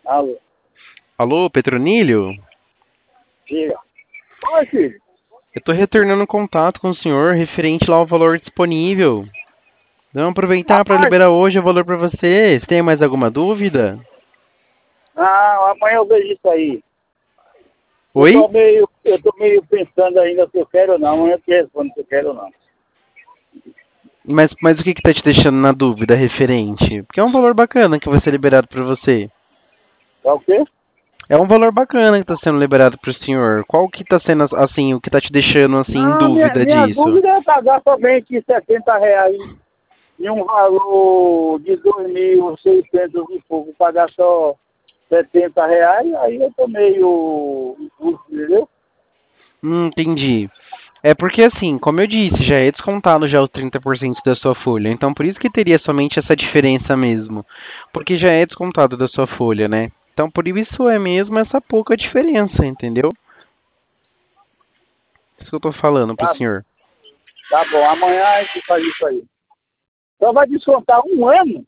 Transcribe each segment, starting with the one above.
Alô, Alô, Petronílio? diga. Oi, filho. Eu tô retornando contato com o senhor referente lá ao valor disponível. Vamos aproveitar para Rapaz, liberar hoje o valor para você. Você tem mais alguma dúvida? não, amanhã eu vejo isso aí. Eu Oi? tô meio, eu tô meio pensando ainda se eu quero ou não. Amanhã eu te respondo se eu quero ou não. Mas o que que tá te deixando na dúvida referente? Porque é um valor bacana que vai ser liberado para você. Tá o quê? É um valor bacana que está sendo liberado para o senhor. Qual que está sendo, assim, o que está te deixando, assim, em Não, minha, dúvida minha disso? dúvida é pagar somente R$ 70 em um valor de 2.600 e pouco. Pagar só R$ 70, aí eu tô meio, entendeu? Entendi. É porque assim, como eu disse, já é descontado já os 30% da sua folha. Então por isso que teria somente essa diferença mesmo. Porque já é descontado da sua folha, né? Então por isso é mesmo essa pouca diferença, entendeu? Isso que eu tô falando pro Tá, senhor. tá bom, amanhã a gente faz isso aí. Só vai descontar um ano?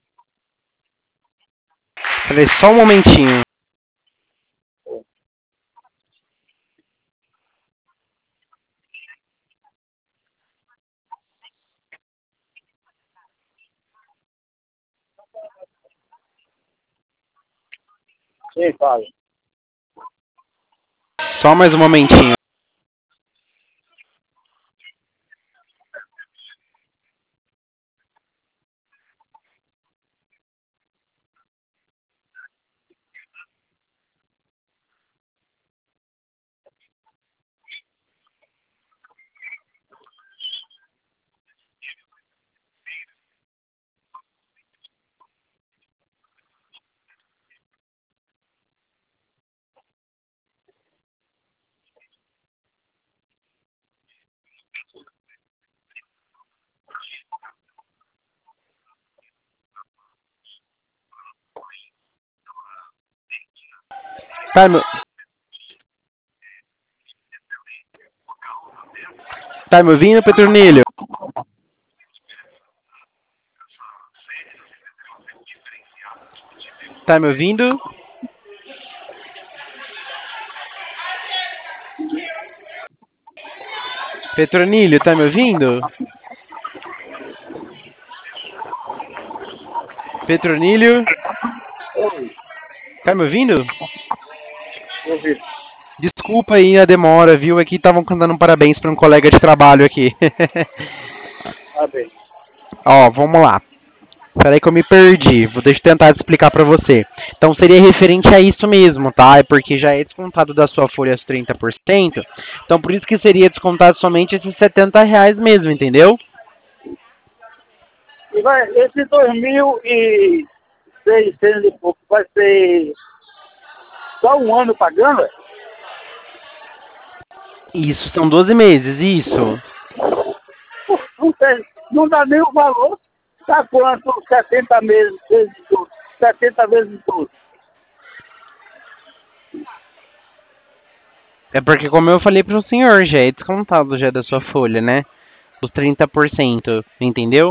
Falei, só um momentinho. Sim, fala. Só mais um momentinho. Tá, tá me ouvindo, Petronilho? Tá me ouvindo? Petronilho, tá me ouvindo? Petronilho, Oi, tá me ouvindo? ouvi. Desculpa aí a demora, viu? Aqui estavam cantando um parabéns para um colega de trabalho aqui. Tá bem. Ó, vamos lá. Peraí que eu me perdi. Deixa eu tentar explicar para você. Então seria referente a isso mesmo, tá? É porque já é descontado da sua folha os 30%. Então por isso que seria descontado somente esses R$ 70 mesmo, entendeu? E vai, esse 2.600 e pouco vai ser só um ano pagando? É? Isso, são 12 meses, isso. Não dá nem o valor. Tá quanto? 70 meses, vezes tudo. 70 vezes tudo. É porque como eu falei pro senhor, já é descontado já da sua folha, né? Os 30%, entendeu?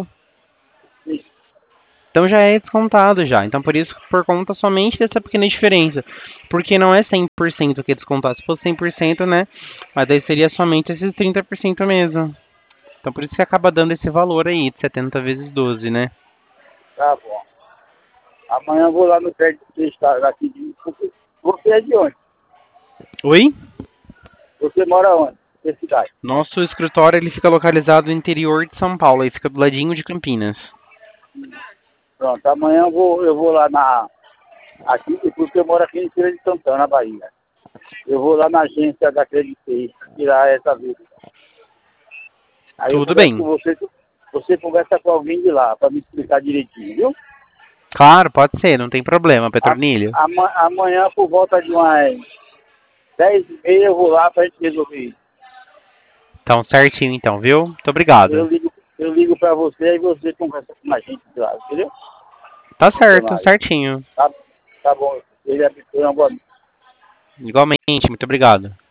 Então já é descontado já. Então por isso, por conta somente dessa pequena diferença. Porque não é 100% que é descontado. Se fosse 100%, né? Mas daí seria somente esses 30% mesmo. Então por isso que acaba dando esse valor aí, de 70 vezes 12, né? Tá bom. Amanhã eu vou lá no crédito que está daqui de. Você é de onde? Oi? Você mora onde? Que cidade? Nosso escritório ele fica localizado no interior de São Paulo, aí fica do ladinho de Campinas. Pronto, amanhã eu vou lá na. Aqui, porque eu moro aqui em Feira de Santana, na Bahia. Eu vou lá na agência da Creditei tirar essa vida. Aí eu Tudo converso bem. com você, você conversa com alguém de lá, para me explicar direitinho, viu? Claro, pode ser, não tem problema, Petronilho. Amanhã, por volta de umas 10h30, eu vou lá para a gente resolver isso. Então, certinho então, viu? Muito obrigado. Eu ligo para você e você conversa com a gente de lá, entendeu? Tá Até certo, mais. certinho. Tá bom. Ele abençoe uma boa noite. Igualmente, muito obrigado.